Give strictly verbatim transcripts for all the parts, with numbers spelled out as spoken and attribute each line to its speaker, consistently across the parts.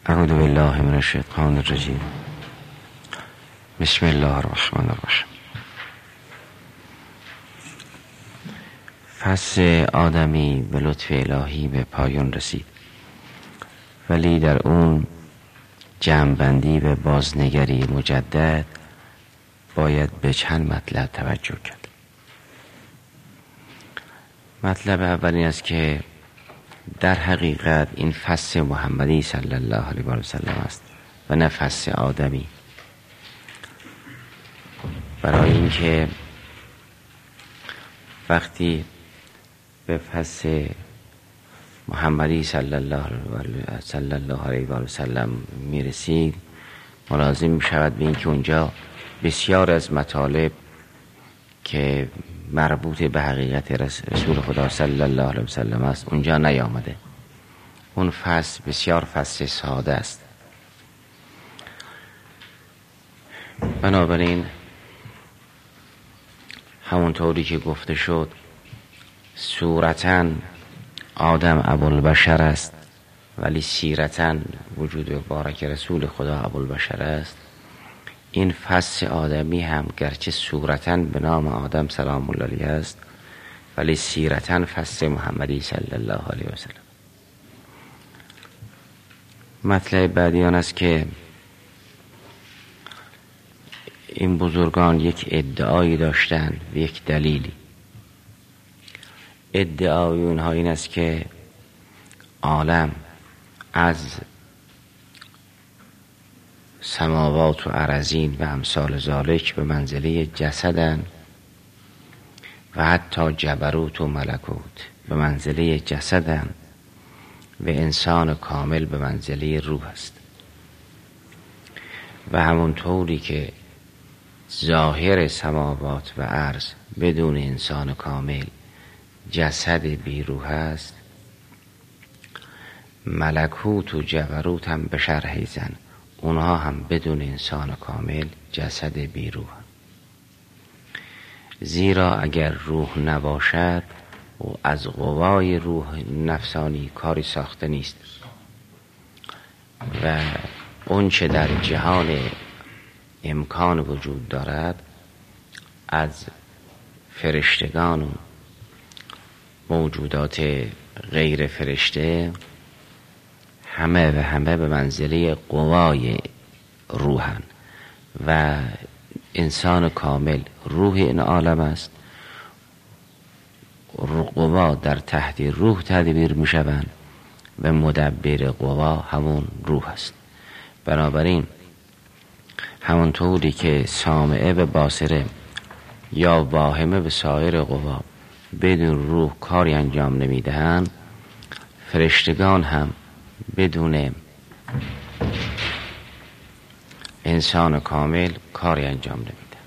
Speaker 1: اعوذ بالله من الشیطان الرجیم. بسم الله الرحمن الرحیم. فصل آدمی به لطف الهی به پایان رسید، ولی در اون جمع‌بندی و بازنگری مجدد باید به چند مطلب توجه کرد. مطلب اول این است که در حقیقت این فصل محمدی صلی الله علیه و سلم است و نه فصل آدمی، برای اینکه وقتی به فصل محمدی صلی الله علیه و سلم میرسید ملازم میشود به اینکه اونجا بسیار از مطالب که مربوط به حقیقت رسول خدا صلی الله علیه و سلم است اونجا نیامده. اون فصل بسیار فصل ساده است. بنابراین همونطوری که گفته شد صورتاً آدم ابوالبشر است، ولی سیرتاً وجود مبارک رسول خدا ابوالبشر است. این فصل آدمی هم گرچه صورتاً به نام آدم سلام الله علیه است، ولی سیرتاً فصل محمدی صلی الله علیه و سلم. مطلب بعدی آن است که این بزرگان یک ادعایی داشتند و یک دلیلی. ادعای اونها این است که عالم از سماوات و ارضین و امثال ذالک به منزله جسدن و حتی جبروت و ملکوت به منزله جسدن و انسان کامل به منزله روح است. و همونطوری که ظاهر سماوات و ارض بدون انسان کامل جسد بی روح است، ملکوت و جبروت هم به شرح زن اونها هم بدون انسان کامل جسد بی روح. زیرا اگر روح نباشد و از قوای روح نفسانی کاری ساخته نیست و اون چه در جهان امکان وجود دارد از فرشتگان و موجودات غیر فرشته همه و همه به منزله قوای روحن و انسان کامل روح این عالم است. قوا در تحت روح تدبیر می شوند و مدبر قوا همون روح است. بنابراین همونطوری که سامعه و باصره یا واهمه به سایر قوا بدون روح کاری انجام نمی دهند، فرشتگان هم بدون انسان کامل کاری انجام نمی دهند.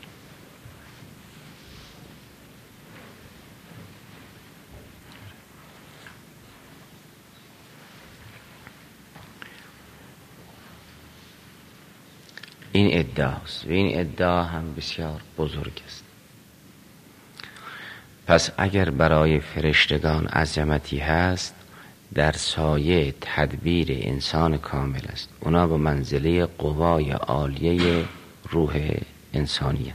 Speaker 1: این ادعاست و این ادعا هم بسیار بزرگ است. پس اگر برای فرشتگان عظمتی هست در سایه تدبیر انسان کامل است. اونا به منزله قوای عالیه روح انسانیه.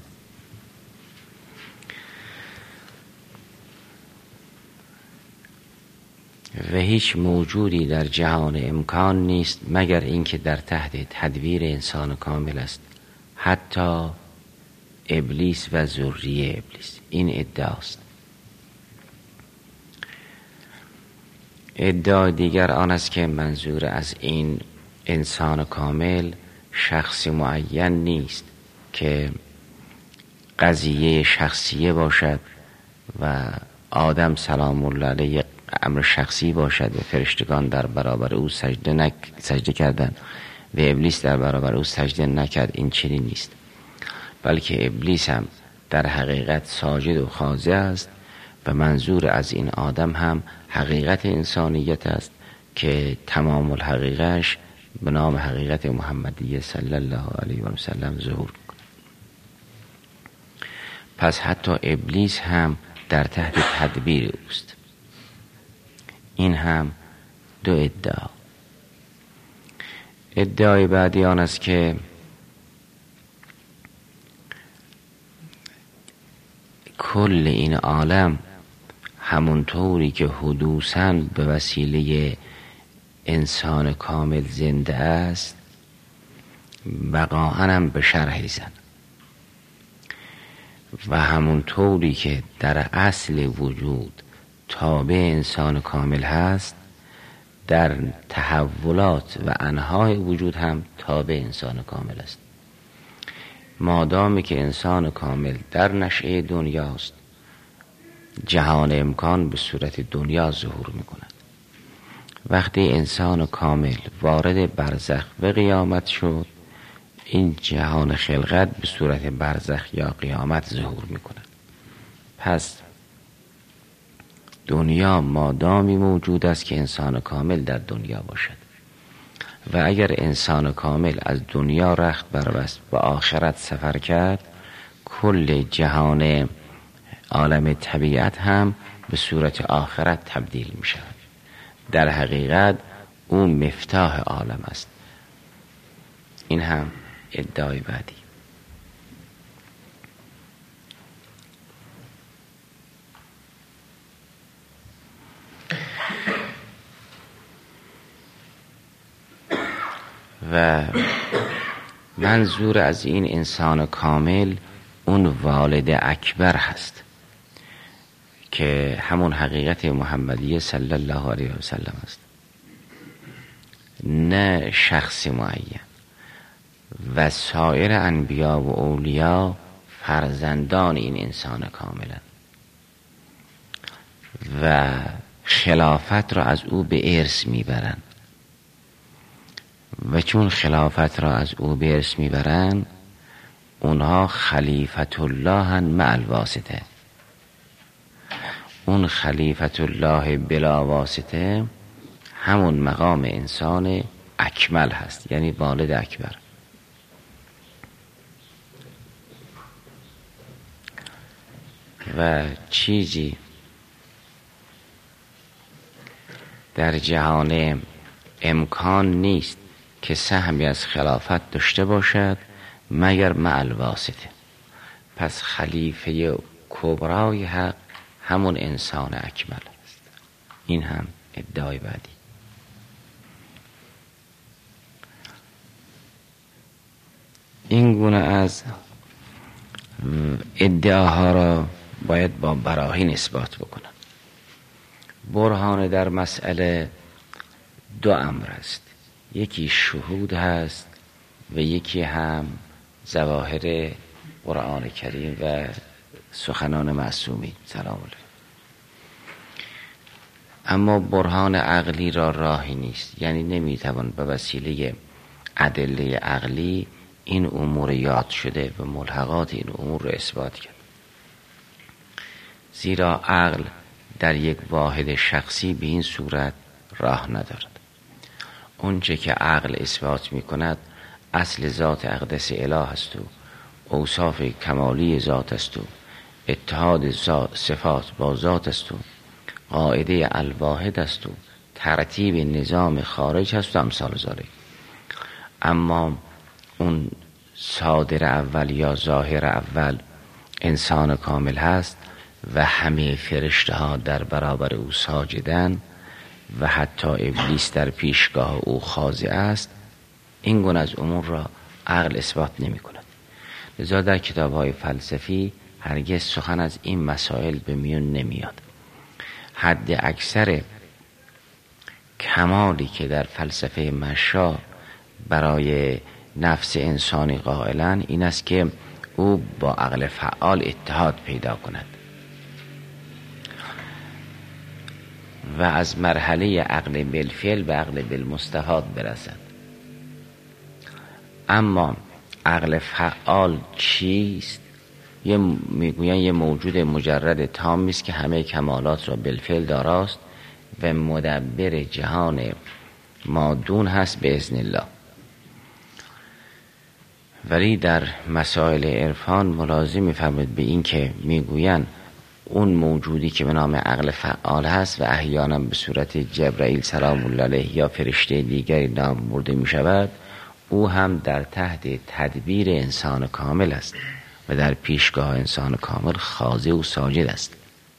Speaker 1: و هیچ موجودی در جهان امکان نیست مگر اینکه در تحت تدبیر انسان کامل است، حتی ابلیس و ذریه ابلیس. این ادعاست. ادعای دیگر آن است که منظور از این انسان کامل شخص معین نیست که قضیه شخصیه باشد و آدم سلام الله علیه امر شخصی باشد و فرشتگان در برابر او سجده, نک... سجده کردن و ابلیس در برابر او سجده نکرد. این چنین نیست، بلکه ابلیس هم در حقیقت ساجد و خاضع است و منظور از این آدم هم حقیقت انسانیت است که تمام الحقیقش به نام حقیقت محمدی صلی الله علیه و سلم ظهور کنه. پس حتی ابلیس هم در تحت تدبیر اوست. این هم دو ادعا. ادعای بعدی آن است که کل این عالم همونطوری که حدوثاً به وسیله انسان کامل زنده است بقاءً هم به شرح زن و همونطوری که در اصل وجود تابع انسان کامل هست در تحولات و انواع وجود هم تابع انسان کامل است. مادامی که انسان کامل در نشأه دنیاست جهان امکان به صورت دنیا ظهور می کند. وقتی انسان کامل وارد برزخ و قیامت شد این جهان خلقت به صورت برزخ یا قیامت ظهور می کند. پس دنیا مادامی موجود است که انسان کامل در دنیا باشد و اگر انسان کامل از دنیا رخت بربست و آخرت سفر کرد کل جهان عالم طبیعت هم به صورت آخرت تبدیل می شود. در حقیقت او مفتاح عالم است. این هم ادعای بعدی. و منظور از این انسان کامل اون والد اکبر هست که همون حقیقت محمدی صلی الله علیه و سلم است، نه شخص معین. و سایر انبیا و اولیا فرزندان این انسان کاملا و خلافت را از او به ارث میبرند و چون خلافت را از او به ارث میبرند اونها خلیفت الله مع الواسطه. اون خلیفت الله بلا واسطه همون مقام انسان اکمل هست، یعنی والد اکبر. و چیزی در جهان امکان نیست که سهمی از خلافت داشته باشد مگر مع الواسطه. پس خلیفه کبرای حق همون انسان اکمل است. این هم ادعای بعدی. این گونه از ادعاها را باید با براهین اثبات بکنن. برهان در مسئله دو امر است، یکی شهود هست و یکی هم ظواهر قرآن کریم و سخنان معصومین سلام علیهم. اما برهان عقلی را راهی نیست، یعنی نمیتوان به وسیله ادله عقلی این امور یاد شده و ملحقات این امور را اثبات کرد. زیرا عقل در یک واحد شخصی به این صورت راه ندارد. اونچه که عقل اثبات می کند اصل ذات اقدس اله است و اوصاف کمالی ذات است و اتحاد صفات با ذات است و قاعده الواحد است و ترتیب نظام خارج است و امثال ذالک. اما اون صادر اول یا ظاهر اول انسان کامل هست و همه فرشته ها در برابر او ساجدن و حتی ابلیس در پیشگاه او خاضع است. این گونه از امور را عقل اثبات نمی کند. لذا در کتاب های فلسفی هرگز سخن از این مسائل به میون نمیاد. حد اکثر کمالی که در فلسفه مشا برای نفس انسانی قائلن این است که او با عقل فعال اتحاد پیدا کند و از مرحله عقل بالفعل به عقل بالمستفاد برسد. اما عقل فعال چیست؟ یه میگوین یه موجود مجرد تامی است که همه کمالات را بالفعل داراست و مدبر جهان مادون هست به اذن الله. ولی در مسائل عرفان ملازم می‌فرماید به این که میگویند اون موجودی که به نام عقل فعال هست و احیانا به صورت جبرائیل سلام الله علیه یا فرشته دیگری نام برده می شود، او هم در تحت تدبیر انسان کامل است و در پیشگاه انسان کامل خاضع و ساجد است.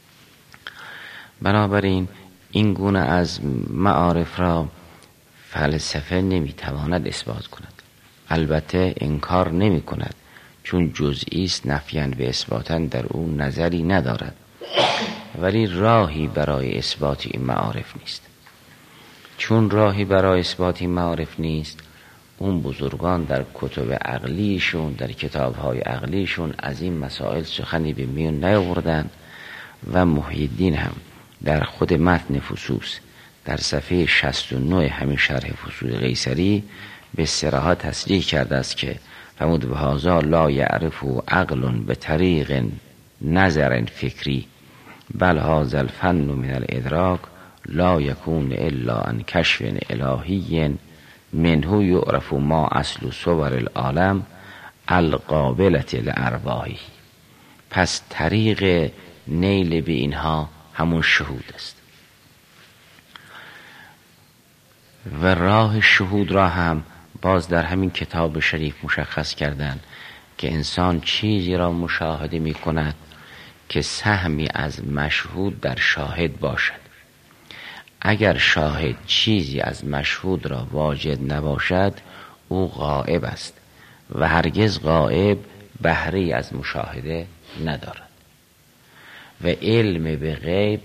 Speaker 1: بنابراین این گونه از معارف را فلسفه نمیتواند اثبات کند. البته انکار نمی کند، چون جزئی است نفیاً و اثباتاً در او نظری ندارد، ولی راهی برای اثبات این معارف نیست. چون راهی برای اثبات این معارف نیست، اون بزرگان در کتب عقلیشون، در کتاب‌های عقلیشون از این مسائل سخنی به میون نیاوردن و محی الدین هم در خود متن فصوص در صفحه شصت و نه همین شرح فصول قیصری به صراحت تصریح کرده است که فرمود به هذا لا یعرف عقل به طریق نظر فکری بل هذا الفن من الادراک لا یکون الا عن کشف الهی منه یعرف ما اصل صور العالم القابلة لارواحه. پس طریق نیل به اینها همون شهود است و راه شهود را هم باز در همین کتاب شریف مشخص کردن که انسان چیزی را مشاهده می کند که سهمی از مشهود در شاهد باشد. اگر شاهد چیزی از مشهود را واجد نباشد او غائب است و هرگز غائب بهره از مشاهده ندارد و علم به غیب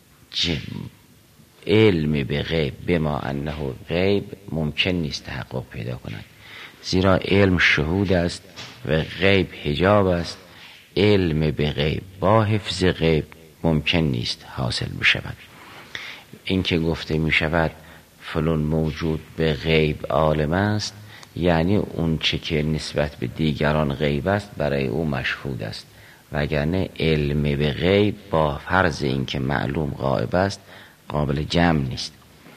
Speaker 1: علم به غیب بما انه غیب ممکن نیست تحقق پیدا کند، زیرا علم شهود است و غیب حجاب است. علم به غیب با حفظ غیب ممکن نیست حاصل بشود. این که گفته می شود فلان موجود به غیب عالم است، یعنی اون چه که نسبت به دیگران غیب است برای او مشهود است، وگرنه علم به غیب با فرض این که معلوم غائب است قابل جمع نیست.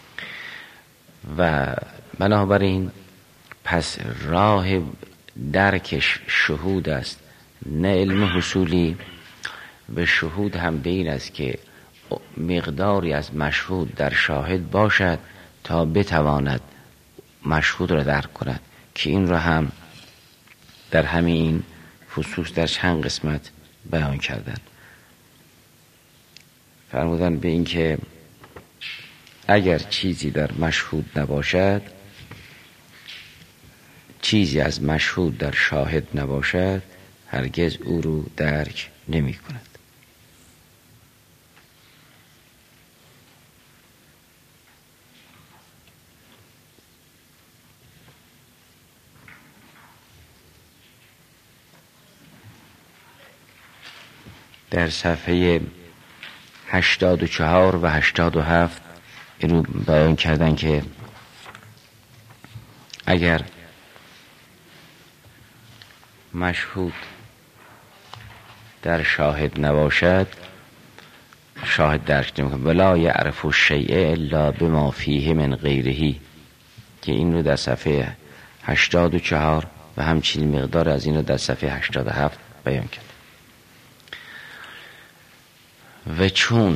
Speaker 1: و بنابراین پس راه درکش شهود است نه علم حصولی. و شهود هم به این است که مقداری از مشهود در شاهد باشد تا بتواند مشهود را درک کند، که این را هم در همین فصوص در چند قسمت بیان کردن. فرمودن به این که اگر چیزی در مشهود نباشد، چیزی از مشهود در شاهد نباشد، هرگز او رو درک نمی کند. در صفحه هشتاد و چهار و هشتاد و هفت این رو بیان کردن که اگر مشهود در شاهد نباشد، شاهد درک نمی‌کند. ولا یعرف الشیء الا بما فیه من غیره، که این رو در صفحه هشتاد و چهار و همچنین مقدار از این رو در صفحه هشتاد و هفت بیان کرد. و چون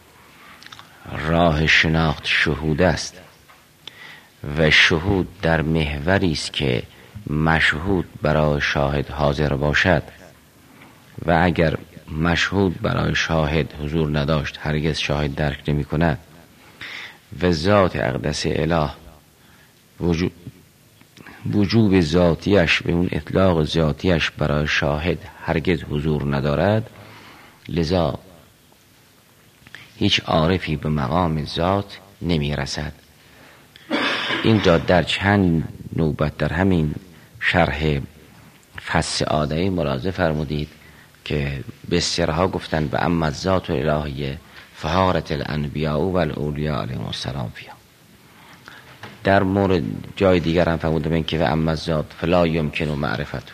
Speaker 1: راه شناخت شهود است و شهود در محوری است که مشهود برای شاهد حاضر باشد و اگر مشهود برای شاهد حضور نداشت هرگز شاهد درک نمی کند و ذات اقدس اله وجود وجوب ذاتیش به اون اطلاق ذاتیش برای شاهد هرگز حضور ندارد، لذا هیچ عارفی به مقام ذات نمی رسد. اینجا در چند نوبت در همین شرح فصل آدمی ملاحظه فرمودید که بسیارها گفتن به اما ذات الهیه فهارت الانبیاء و الاولیاء علیهم السلام فیها. در مورد جای دیگر هم فرمودن که و اما ذات فلا یمکن معرفت.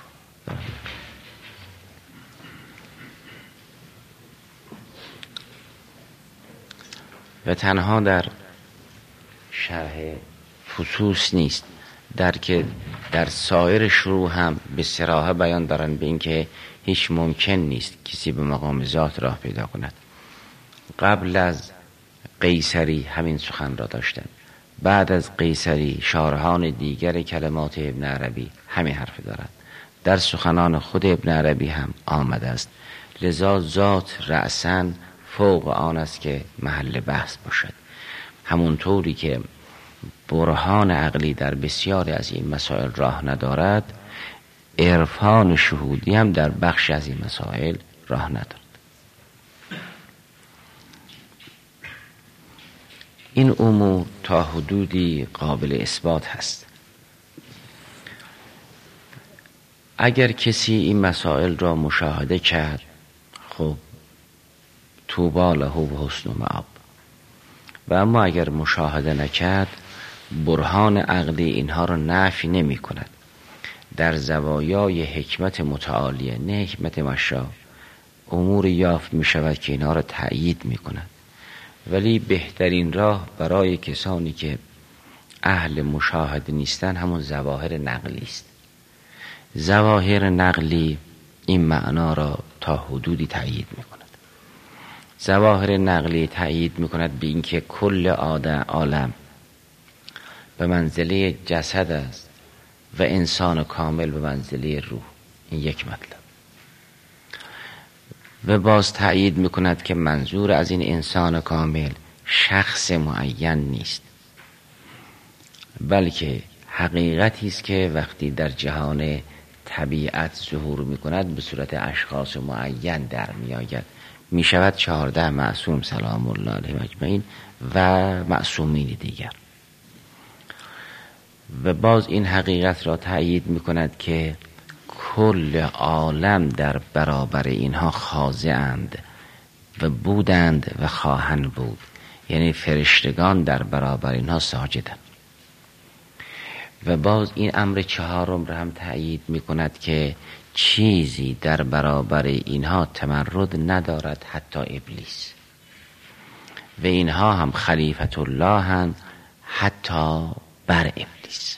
Speaker 1: و تنها در شرح فصوص نیست، در که در سایر شروع هم به صراحت بیان دارن به این که هیچ ممکن نیست کسی به مقام ذات راه پیدا کند. قبل از قیصری همین سخن را داشتن بعد از قیصری شارحان دیگر کلمات ابن عربی همین حرف دارند. در سخنان خود ابن عربی هم آمده است. لذا ذات رأساً فوق آن است که محل بحث باشد. همونطوری که برهان عقلی در بسیاری از این مسائل راه ندارد، عرفان شهودی هم در بخش از این مسائل راه ندارد. این امور تا حدودی قابل اثبات هست. اگر کسی این مسائل را مشاهده کرد، خب طوبی له و حسن مآب. و اما اگر مشاهده نکرد، برهان عقلی اینها را نفی نمی کند. در زوایای حکمت متعالیه، نه حکمت مشا، امور یافت می شود که اینها را تأیید می کند. ولی بهترین راه برای کسانی که اهل مشاهده نیستن همون ظواهر نقلی است. ظواهر نقلی این معنا را تا حدودی تأیید می کند. ظواهر نقلی تأیید می کند به اینکه کل آدم عالم به منزله جسد است و انسان کامل به منزله روح. این یک مطلب. و باز تأیید می کند که منظور از این انسان کامل شخص معین نیست، بلکه حقیقتی است که وقتی در جهان طبیعت ظهور می کند به صورت اشخاص معین در می آید. می شود چهارده معصوم سلام الله علیهم اجمعین و معصومین دیگر. و باز این حقیقت را تأیید می کند که کل عالم در برابر اینها خاضعند و بودند و خواهند بود. یعنی فرشتگان در برابر اینها ساجدند. و باز این امر چهارم را هم تأیید می کند که چیزی در برابر اینها تمرد ندارد، حتی ابلیس. و اینها هم خلیفت الله هم حتی بر ابلیس.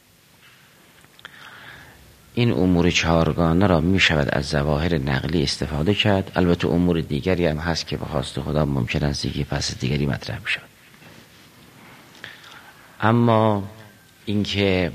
Speaker 1: این امور چهارگانه را می شود از ظواهر نقلی استفاده کرد. البته امور دیگری هم هست که به خواست خدا ممکن است که پس دیگری مطرح می شود. اما اینکه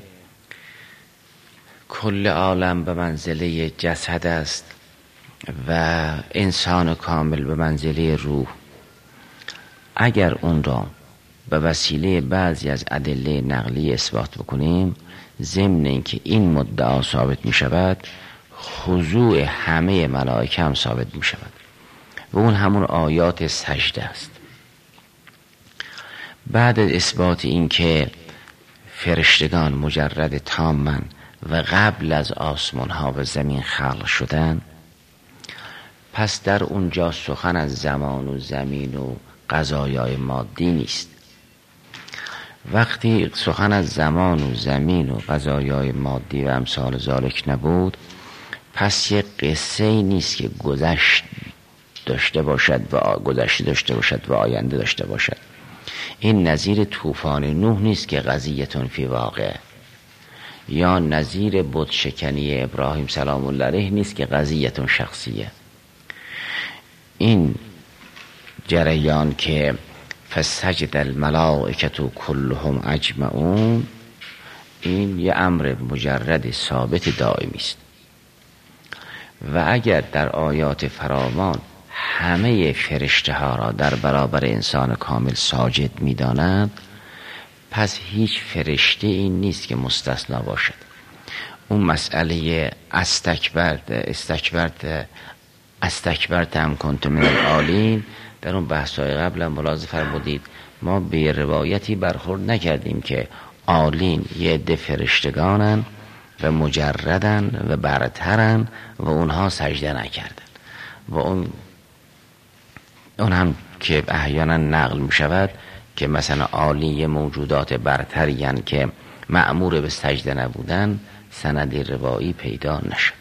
Speaker 1: کل عالم به منزله جسد است و انسان کامل به منزله روح، اگر اون را به وسیله بعضی از ادله نقلی اثبات بکنیم، ضمن اینکه این مدعا ثابت می شود، خضوع همه ملائکه هم ثابت می شود و اون همون آیات سجده است. بعد از اثبات اینکه فرشتگان مجرد تامن و قبل از آسمان ها و زمین خلق شدن، پس در اونجا سخن از زمان و زمین و قضایای مادی نیست. وقتی سخن از زمان و زمین و قضایای مادی و امثال ذالک نبود، پس یک قصه ای نیست که گذشت داشته باشد و گذشته داشته باشد و آینده داشته باشد. این نظیر طوفان نوح نیست که قضیتون فی واقع، یا نظیر بت شکنی ابراهیم سلام الله علیه نیست که قضیتون شخصیه. این جریان که فسجد الملائکه کلهم اجمعون، این یه امر مجرد ثابت دائمی است. و اگر در آیات فراوان همه فرشته ها را در برابر انسان کامل ساجد می دانند، پس هیچ فرشته این نیست که مستثنا باشد. اون مسئله استکبرت استکبرت استکبرت هم کنت من العالین، در اون بحث‌های قبل هم ملاحظه فرمودید ما به روایتی برخورد نکردیم که عالین یه عده فرشتگانن و مجردن و برترن و اونها سجده نکردن. و اون اون هم که احیانا نقل می شود که مثلا عالی موجودات برتر یعنی که مأمور به سجده نبودن، سند روایی پیدا نشد.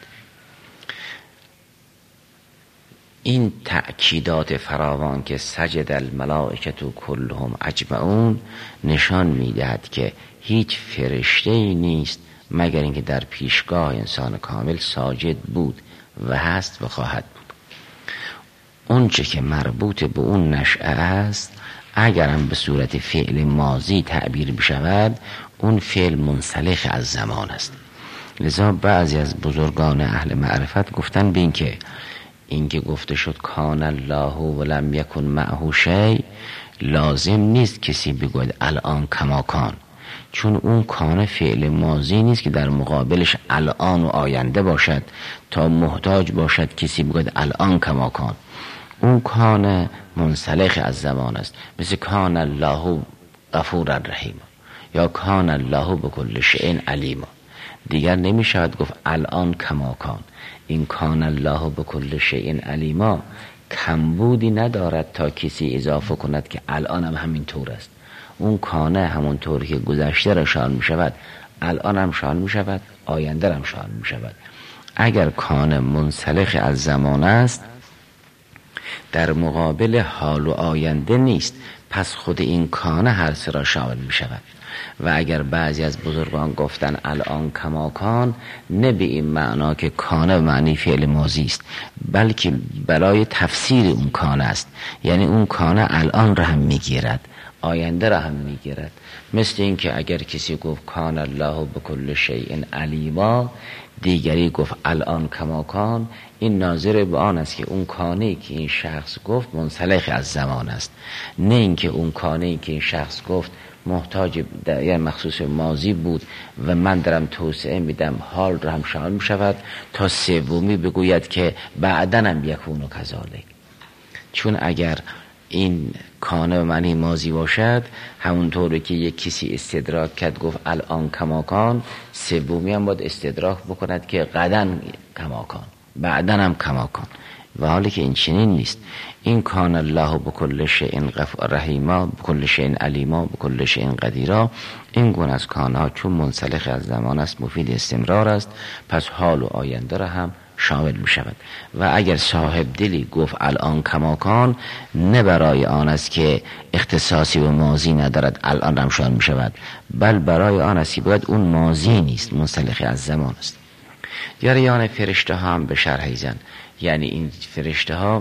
Speaker 1: این تأکیدات فراوان که سجد الملائکه کلهم اجمعون نشان میدهد که هیچ فرشته‌ای نیست مگر اینکه در پیشگاه انسان کامل ساجد بود و هست و خواهد بود. اون چه که مربوط به اون نشأه است اگرم به صورت فعل ماضی تعبیر بشود اون فعل منسلخ از زمان است. لذا بعضی از بزرگان اهل معرفت گفتن به این که این که گفته شد کان الله ولم یکن معه شیء لازم نیست کسی بگوید الان کما کان، چون اون کان فعل ماضی نیست که در مقابلش الان و آینده باشد تا محتاج باشد کسی بگوید الان کما کان. اون کان منسلخ از زمان است، مثل کان الله غفور الرحیم یا کان الله بكل شیء علیم. دیگر نمی شود گفت الان کما کان. این کان الله بكل شیء علیما کمبودی ندارد تا کسی اضافه کند که الان هم همین طور است. اون کانه همون طوری که گذشته را شامل می شود الان هم شامل می شود آینده هم شامل می شود. اگر کان منسلخ از زمان است در مقابل حال و آینده نیست، پس خود این کانه هر سه را شامل می شود. و اگر بعضی از بزرگان گفتن الان کما کان، نه به این معنا که کانه معنی فعل ماضی است، بلکه برای تفسیر اون کانه است. یعنی اون کانه الان را هم میگیرد آینده را هم میگیرد. مثل این که اگر کسی گفت کان الله بكل شیء علیما، دیگری گفت الان کما کان، این ناظر به آن است که اون کانه‌ای که این شخص گفت منسلخ از زمان است، نه اینکه اون کانه‌ای که این شخص گفت محتاج یعنی مخصوص ماضی بود و من دارم توسعه میدم حال را هم شامل می شود تا سومی بگوید که بعدن هم یکون و کذالک. چون اگر این کانه معنی ماضی باشد همونطوری که یک کسی استدراک کرد گفت الان کما کان، سومی هم باید استدراک بکند که غدن کما کان بعدن هم کما کان، و حالی که این چنین نیست. این کان الله بكل شیء رحیما بكل شیء علیما بكل شیء قدیرا، این گونه از کانها چون منسلخ از زمان است مفید استمرار است، پس حال و آینده را هم شامل می شود. و اگر صاحب دلی گفت الان کما کان، نه برای آن است که اختصاصی به ماضی ندارد الان هم شامل می شود، بل برای آن است که باید اون ماضی نیست منسلخ از زمان است. جریان فرشته ها هم به شرح ایزن، یعنی این فرشته ها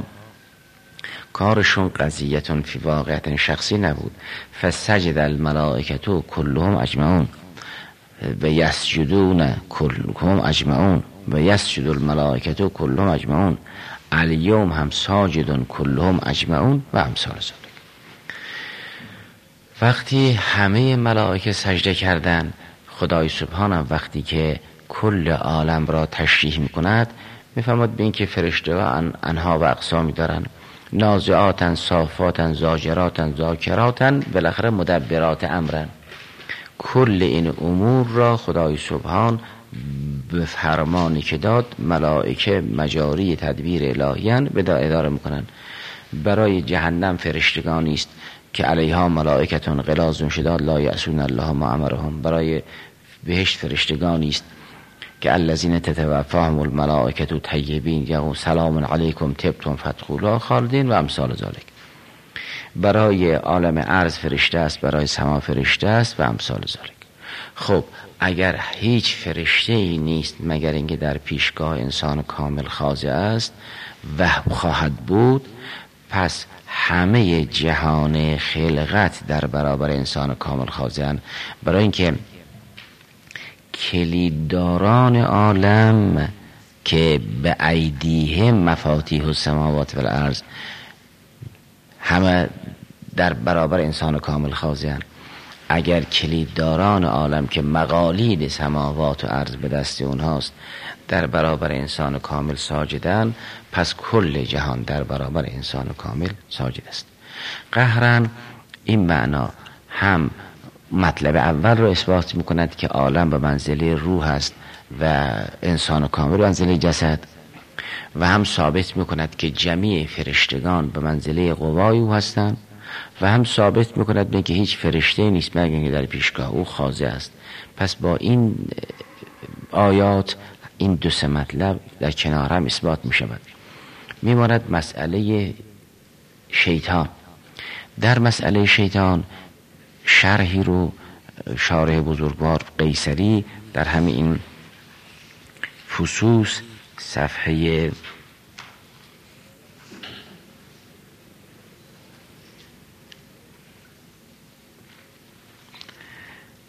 Speaker 1: کارشون قضیتون فی واقعیت شخصی نبود. فسجد الملائکه کلهم اجمعون و یسجدون کلهم اجمعون و یسجد الملائکه کلهم اجمعون الیوم هم ساجدون کلهم اجمعون و امثال ذلک. وقتی همه ملائکه سجده کردند، خدای سبحانه وقتی که کل عالم را تشریح میکند میفرماد به این که فرشته و انها و اقسامی دارن، نازعاتن، صافاتن، زاجراتن، ذاکراتن، بالاخره مدبرات امرن. کل این امور را خدای سبحان به فرمانی که داد ملائکه مجاری تدبیر الهیان به اداره میکنن. برای جهنم فرشتگانی است که علیها ملائکتون غلاظ شداد لا یعصون الله ما امرهم. برای بهشت فرشتگانی است که الذین تتوفاهم الملائکه طیبین یقولون سلام علیکم طبتم فادخلوها خالدین و امثال ذلک. برای عالم ارض فرشته است، برای سما فرشته است و امثال ذلک. خب اگر هیچ فرشته ای نیست مگر اینکه در پیشگاه انسان کامل خاضع است و خواهد بود، پس همه جهان خلقت در برابر انسان کامل خاضع‌اند. برای اینکه کلیدداران عالم که به ایدیهم مفاتیح السماوات و الارض همه در برابر انسان کامل خاضع‌اند. اگر کلیدداران عالم که مقالید سماوات و ارض به دست اونهاست در برابر انسان کامل ساجدن، پس کل جهان در برابر انسان کامل ساجد است. قهرن این معنا هم مطلب اول رو اثبات میکند که عالم به منزله روح است و انسان کامل به منزله جسد، و هم ثابت میکند که جمیع فرشتگان به منزله قوای او هستند، و هم ثابت میکند که هیچ فرشته نیست مگر اینکه در پیشگاه او خاضع است. پس با این آیات این دو سه مطلب در کنار هم اثبات میشود. میماند مسئله شیطان. در مسئله شیطان شرحی رو شارح بزرگوار قیصری در همین این فصوص صفحه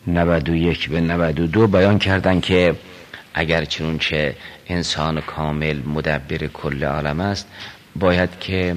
Speaker 1: نود و یک به نود و دو بیان کردن که اگر چنانچه انسان کامل مدبر کل عالم است، باید که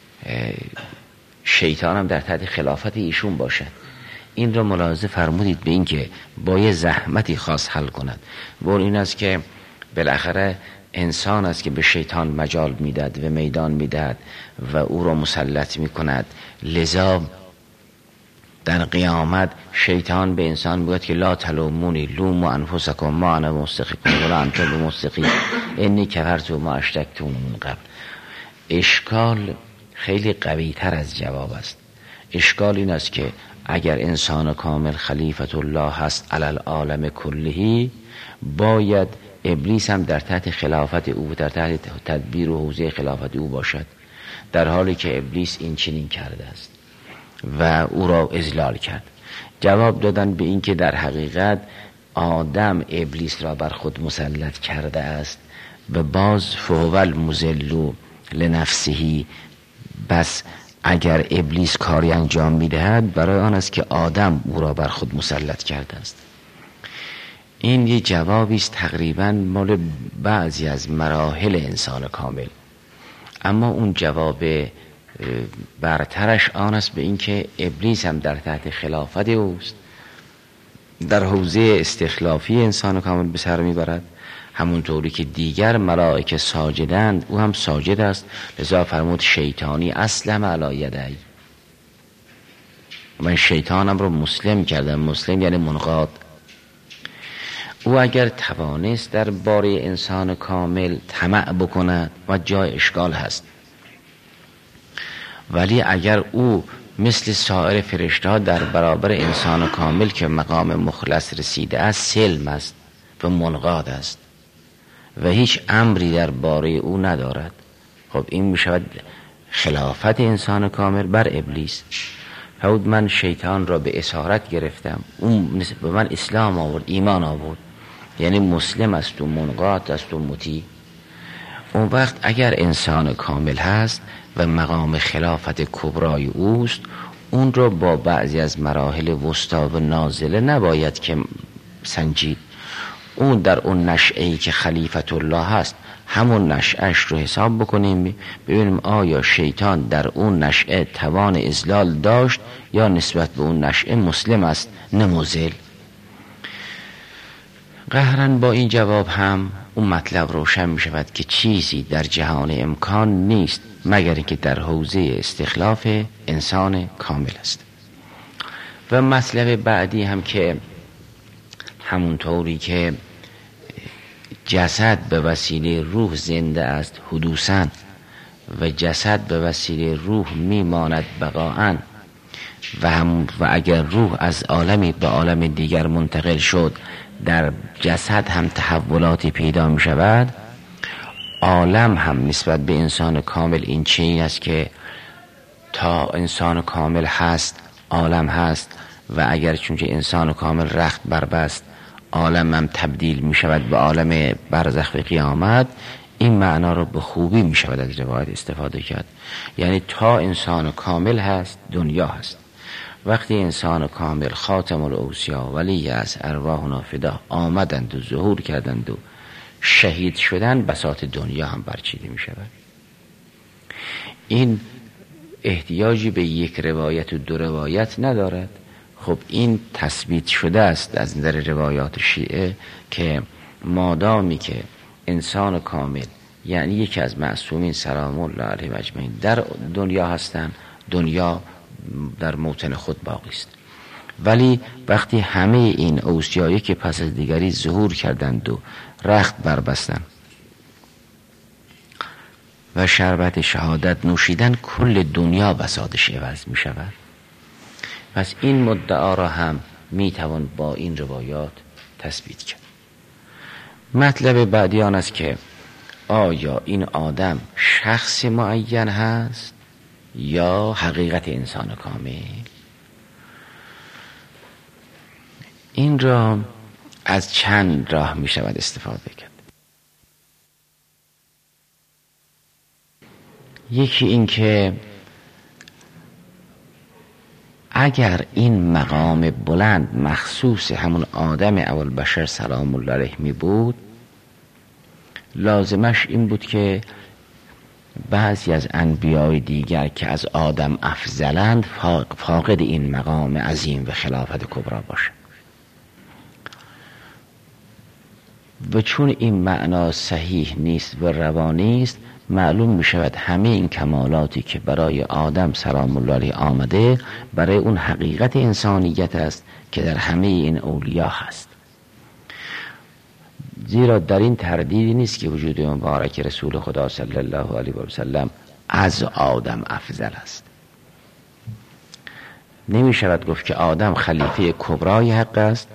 Speaker 1: شیطان هم در تحت خلافت ایشون باشد. این را ملاحظه فرمودید به این که با یه زحمتی خاص حل کند. و این است که بالاخره انسان است که به شیطان مجال میداد و میدان میداد و او را مسلط میکند. لذا در قیامت شیطان به انسان میگوید که لا تلومونی لوموا انفسکم ما انا بمصرخکم ولا انتم بمصرخی انی کفرت ما اشرکتم من قبل. اشکال خیلی قوی تر از جواب است. اشکال این است که اگر انسان کامل خلیفت الله هست علی العالم کلهی، باید ابلیس هم در تحت خلافت او، در تحت تدبیر و حوزه خلافت او باشد، در حالی که ابلیس این چنین کرده است و او را اذلال کرد. جواب دادن به این که در حقیقت آدم ابلیس را بر خود مسلط کرده است و باز فهو المضل لنفسه. بس اگر ابلیس کاری انجام میدهد برای آن است که آدم او را بر خود مسلط کرده است. این یه جوابی است تقریبا مال بعضی از مراحل انسان کامل. اما اون جواب برترش آن است به این که ابلیس هم در تحت خلافت اوست، در حوزه استخلافی انسان کامل به سر میبرد، همونطوری که دیگر ملائکه ساجدند او هم ساجد است. لذا فرمود شیطانی اسلم علی یدی، من شیطانم رو مسلم کردم. مسلم یعنی منقاد. او اگر توانست در باره انسان کامل طمع بکند و جای اشکال هست، ولی اگر او مثل سایر فرشته در برابر انسان کامل که مقام مخلص رسیده است سلم است و منقاد است و هیچ امری در باره او ندارد، خب این می شود خلافت انسان کامل بر ابلیس. فرمود من شیطان را به اسارت گرفتم، اون به من اسلام آورد، ایمان آورد، یعنی مسلم است و منقاد است و مطیع. اون وقت اگر انسان کامل هست و مقام خلافت کبرای اوست، اون را با بعضی از مراحل وسطا و نازله نباید که سنجید. اون در اون نشأه‌ای که خلیفت الله هست همون نشأهش رو حساب بکنیم، ببینیم آیا شیطان در اون نشأه توان اذلال داشت یا نسبت به اون نشأه مسلم است نه مذل. قهرن با این جواب هم اون مطلب روشن می شود که چیزی در جهان امکان نیست مگر اینکه در حوزه استخلاف انسان کامل است. و مطلب بعدی هم که همونطوری که جسد به وسیله روح زنده است حدوثاً و جسد به وسیله روح میماند بقاءً، و هم و اگر روح از عالمی به عالم دیگر منتقل شد در جسد هم تحولاتی پیدا می شود. عالم هم نسبت به انسان کامل این چنین است که تا انسان کامل هست عالم هست، و اگر چونکه انسان کامل رخت بربست عالم هم تبدیل می شود به عالم برزخ و قیامت. این معنا رو به خوبی می شود از روایت استفاده کرد. یعنی تا انسان کامل هست دنیا هست. وقتی انسان کامل خاتم الاوصیا ولی از ارواحنا فدا آمدند و ظهور کردند و شهید شدند، بساط دنیا هم برچیده می شود. این احتیاجی به یک روایت و دو روایت ندارد. خب این تثبیت شده است از نظر روایات شیعه که مادامی که انسان کامل یعنی یکی از معصومین سلام الله علیهم اجمعین در دنیا هستند، دنیا در موطن خود باقی است. ولی وقتی همه این اوصیایی که پس از دیگری ظهور کردند و رخت بربستند و شربت شهادت نوشیدن، کل دنیا بساطش عوض می شود. پس این مدعا را هم می توان با این روایات تثبیت کرد. مطلب بعدی آن است که آیا این آدم شخص معین هست یا حقیقت انسان کامل؟ این را از چند راه می شود استفاده کرد. یکی این که اگر این مقام بلند مخصوص همون آدم اولبشر سلام الله علیه می بود، لازمش این بود که بعضی از انبیای دیگر که از آدم افضلند فاقد این مقام عظیم و خلافت کبرا باشه. و چون این معنا صحیح نیست و روا نیست، معلوم می شود همه این کمالاتی که برای آدم سلام الله علیه آمده برای اون حقیقت انسانیت است که در همه این اولیا هست. زیرا در این تردیدی نیست که وجود مبارک رسول خدا صلی الله علیه و سلم از آدم افضل است. نمی شود گفت که آدم خلیفه کبرای حق است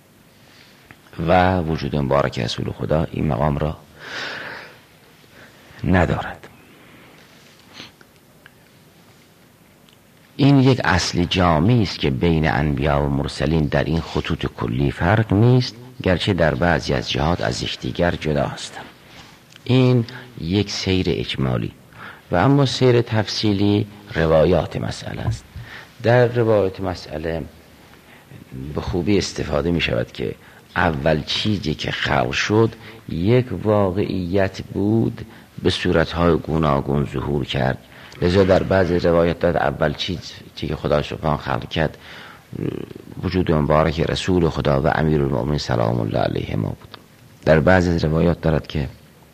Speaker 1: و وجود مبارک رسول خدا این مقام را ندارد. این یک اصل جامعی است که بین انبیا و مرسلین در این خطوط کلی فرق نیست، گرچه در بعضی از جهات از یکدیگر جدا هستند. این یک سیر اجمالی و اما سیر تفصیلی روایات مسئله است. در روایات مسئله به خوبی استفاده می شود که اول چیزی که خلق شد یک واقعیت بود به صورتهای گوناگون ظهور کرد. لذا در بعضی روایات داد اول چیزی که خدا سبحانه خلق کرد وجود مبارک رسول خدا و امیرالمؤمنین سلام الله علیه ما بود. در بعضی روایات دارد که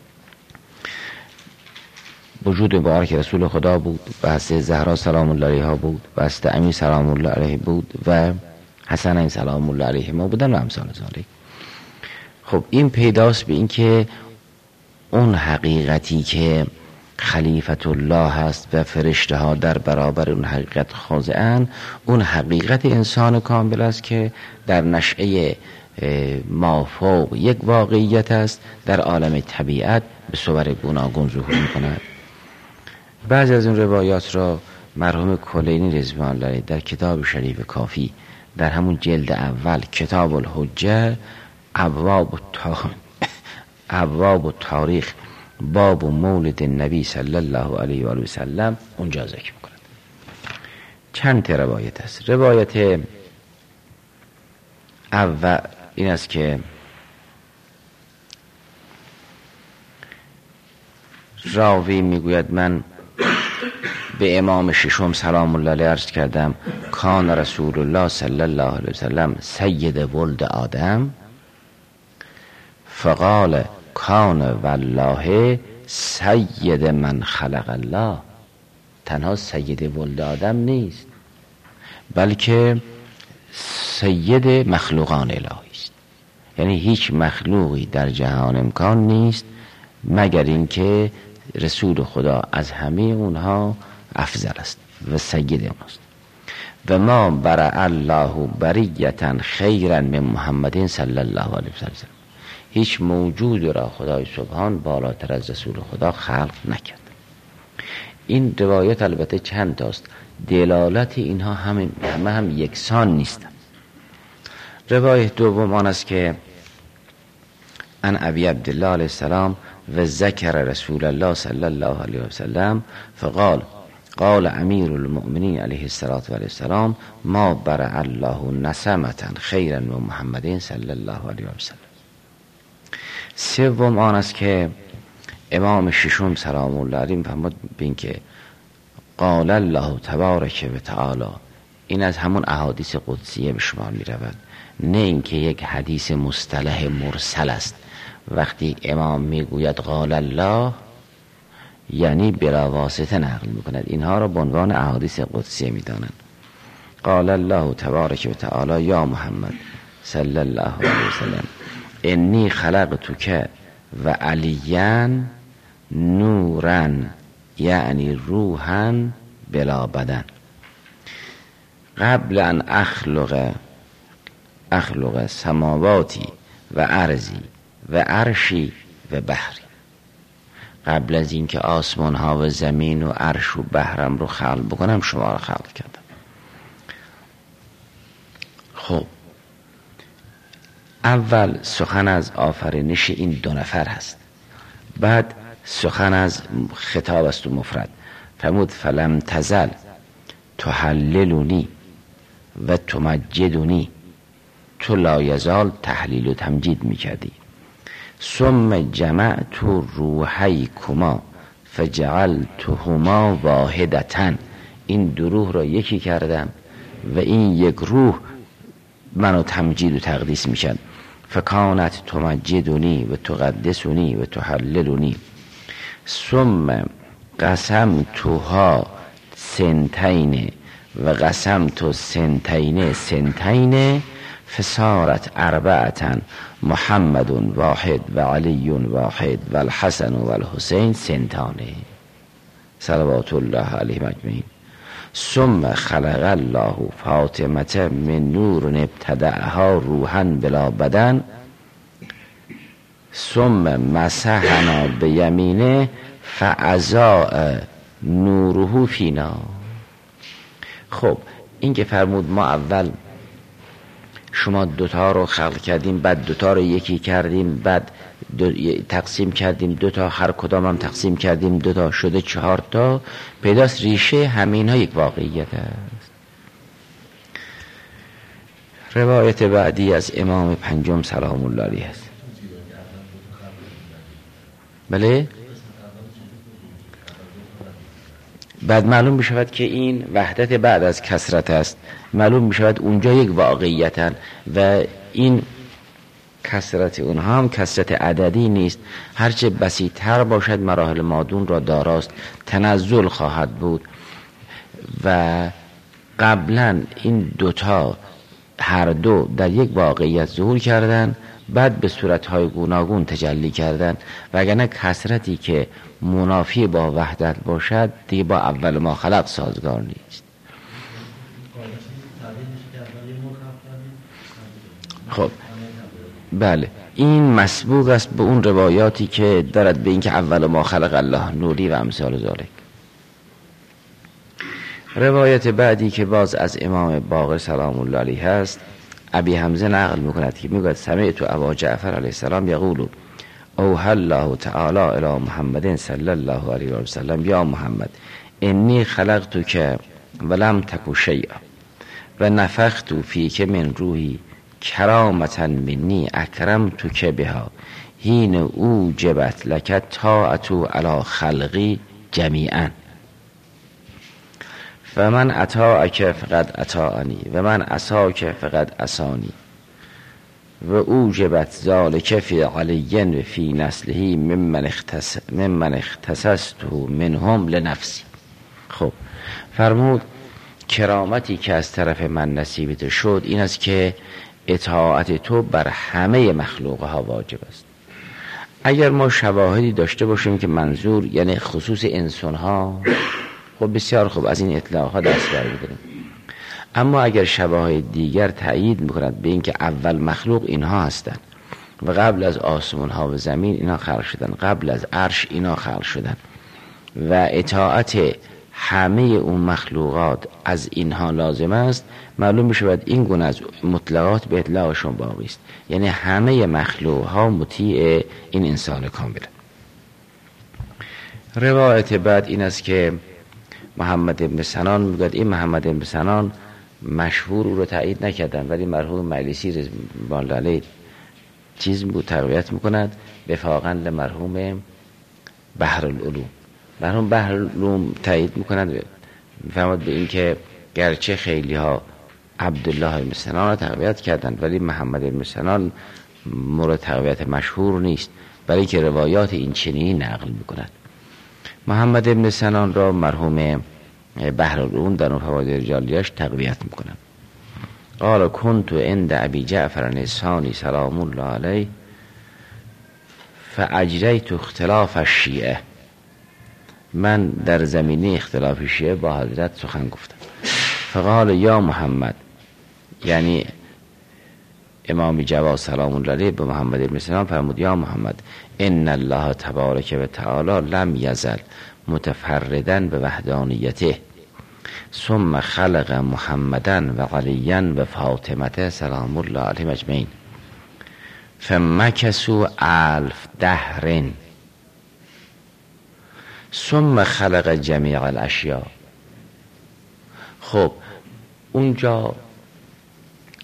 Speaker 1: وجود مبارک رسول خدا بود و حضرت زهرا سلام الله علیها بود و حضرت امیر سلام الله علیه بود و حسنین سلام الله علیه ما بودن و امثال ذالک. خب این پیداست به این که اون حقیقتی که خلیفت الله هست و فرشته ها در برابر اون حقیقت خاضعن، اون حقیقت انسان کامل است که در نشأه مافوق یک واقعیت است در عالم طبیعت به صور گوناگون ظهور می‌کند. بعضی از اون روایات را مرحوم کلینی رضوان الله علیه در کتاب شریف کافی در همون جلد اول کتاب الحجه ابواب ابواب تاریخ باب مولد نبی صلی الله علیه و آله و سلم اونجا ذکر می‌کند. چند تا روایت است. روایت اول این است که راوی میگوید من به امام ششم سلام الله علیه عرض کردم کان رسول الله صلی الله علیه و سلم سید ولد آدم فقال کان والله سید من خلق الله. تنها سید ولد آدم نیست بلکه سید مخلوقان الهی است. یعنی هیچ مخلوقی در جهان امکان نیست مگر اینکه رسول خدا از همه اونها افضل است و سید اوناست. و ما برع الله بریتا خیرا من محمد صلی الله علیه و سلم. هیچ موجود را خدای سبحان بالاتر از رسول خدا خلق نکرد. این روایت البته چند تاست، دلالت اینها همه همه هم یکسان نیستند. روایت دوم آن است که ان ابی عبدالله علیه السلام و ذکر رسول الله صلی الله علیه و سلم فقال قال امیر المؤمنین علیه السلام ما برع الله نسمتا خیرا و محمد صلی الله علیه و سلم. سوم آن است که امام ششم سلام الله علیه فرمود بین که قال الله تبارک و تعالی. این از همون احادیث قدسیه به شما می رود، نه اینکه یک حدیث مصطلح مرسل است. وقتی امام میگوید قال الله یعنی بلا واسطه نقل میکند. اینها را به عنوان احادیث قدسیه میدانند. قال الله تبارک و تعالی یا محمد صلی الله علیه وسلم انی خلقتک و علیاً نوراً یعنی روحاً بلا بدن قبل ان اخلق اخلق سماواتی و ارضی و عرشی و بحری. قبل از اینکه آسمان ها و زمین و عرش و بحرم رو خلق بکنم شما رو خلق کردم. خب اول سخن از آفرینش این دو نفر هست، بعد سخن از خطاب است و مفرد. فرمود فلم تزل تحللونی و تمجدونی، تو لایزال تحلیل و تمجید میکردی. ثم جمعت روحی کما فجعلتهما واحدتا، این دو روح را یکی کردم و این یک روح منو تمجید و تقدیس میشن. فکانت تمجدونی و تقدسونی و تحللونی. ثم قسمتها سنتین و قسمت سنتین سنتین فصارت اربعتا محمد واحد و علی واحد و الحسن و الحسین سنتانه صلوات الله علیهم اجمعین. ثم خلق الله فاطمه من نور ابتدعها روحا بلا بدن ثم مسحنا بیمینه فعزاء نوره فینا. خب این که فرمود ما اول شما دوتا رو خلق کردیم، بعد دوتا رو یکی کردیم، بعد دو تقسیم کردیم دوتا، هر کدام هم تقسیم کردیم دوتا، شده چهار تا. پیداست ریشه همین ها یک واقعیت است. روایت بعدی از امام پنجم سلام الله علیه است. بله بعد معلوم می شود که این وحدت بعد از کثرت است، معلوم می شود اونجا یک واقعیتن و این کثرت اونها هم کثرت عددی نیست، هرچه بسیط‌تر باشد مراحل مادون را داراست، تنزل خواهد بود. و قبلا این دوتا هر دو در یک واقعیت ظهور کردن، بعد به صورتهای گوناگون تجلی کردن، وگرنه کثرتی که منافی با وحدت باشد دیگه با اول ما خلق سازگار نیست. خب بله این مسبوق است به اون روایاتی که دارد به این که اول ما خلق الله نوری و امثال ذالک. روایت بعدی که باز از امام باقر سلام الله علیه هست، ابی حمزه نقل میکند که میگوید سمعت ابا جعفر علیه السلام یقول اوحی الله تعالی الی محمد صلی الله علیه و سلم یا محمد انی خلقتک ولم تک شیئا و نفخت فیک من روحی کرامتا منی اکرمتک بها حین اوجبت لک طاعت علی خلقی جمیعا و من اطاعک فقد اطاعنی و من عصاک فقد عصانی و اوجبت ذالک فی علی و فی نسله ممن اختص ممن اختصصته منهم لنفسی. خب فرمود کرامتی که از طرف من نصیبت شد این است که اطاعت تو بر همه مخلوق ها واجب است. اگر ما شواهدی داشته باشیم که منظور یعنی خصوص انسان ها، خب بسیار خوب از این اطلاعات دست برمی‌داریم. اما اگر شواهد دیگر تأیید می‌کند به این که اول مخلوق اینها هستند و قبل از آسمان ها و زمین اینا خلق شدن، قبل از عرش اینا خلق شدن و اطاعت همه اون مخلوقات از اینها لازم است، معلوم می‌شود این گونه از مطلقات به اطلاعشون باقی است، یعنی همه مخلوق ها مطیع این انسان کامل. روایت بعد این است که محمد ابن سنان میگوید این محمد ابن سنان مشهور او رو تایید نکردن، ولی مرحوم مجلسی رضوان الله علیه چیز بود تقویت میکند وفاقاً لمرحوم بحرالعلوم. مرحوم بحرالعلوم تایید میکند میفهمد به این که گرچه خیلی ها عبدالله ابن سنان رو تقویت کردند ولی محمد ابن سنان مورد تقویت مشهور نیست، برای که روایات این چنینی نقل میکند. محمد ابن سنان را مرحوم بحرالعلوم در اون فواید رجالیش تقویت میکنند. قال کنت عند ابی جعفر النسانی سلام الله علیه فاجریت اختلاف الشیعه، من در زمینه اختلاف شیعه با حضرت سخن گفتم. فقال یا محمد، یعنی امام جواد سلام الله علیه به محمد ابن سنان فرمود یا محمد ان الله تبارک و تعالی لم یزل متفردا به وحدانیته ثم خلق محمدا و علیا و فاطمه سلام الله علیهم اجمعین فمکثوا الف دهر ثم خلق جمیع الاشیاء. خب اونجا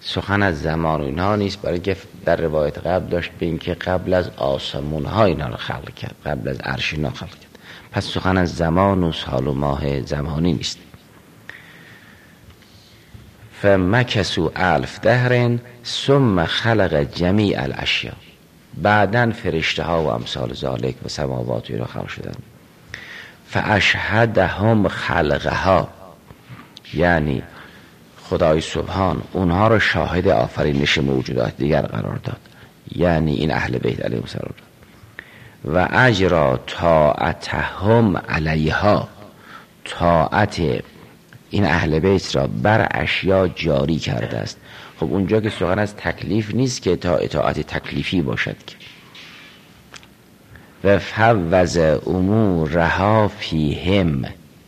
Speaker 1: سخن از زمان و اینها نیست، برای که در روایت قبل داشت به این که قبل از آسمون ها اینا رو خلق کرد، قبل از عرش اینا خلق کرد. پس سخن از زمان و سال و ماه زمانی نیست. فمکثوا الف دهر ثم خلق جمیع الاشیاء. بعدن فرشته ها و امثال ذالک و سماوات را خلق شدن. فاشهدهم خلقها، یعنی خدای سبحان اونها رو شاهد آفرینش موجودات دیگر قرار داد، یعنی این اهل بیت علیهم السلام، و اجرا طاعتهم علیها، طاعت این اهل بیت را بر اشیا جاری کرده است. خب اونجا که سخن از تکلیف نیست که تا اطاعت تکلیفی باشد که. و فوض امورها فیهم،